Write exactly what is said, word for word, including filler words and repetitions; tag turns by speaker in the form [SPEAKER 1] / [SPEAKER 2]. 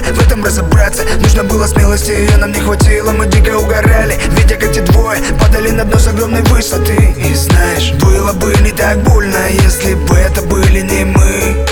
[SPEAKER 1] в этом разобраться. Нужно было смелости, ее нам не хватило. Мы дико угорали, видя как те двое падали на дно с огромной высоты. И знаешь, было бы не так больно, если бы это были не мы.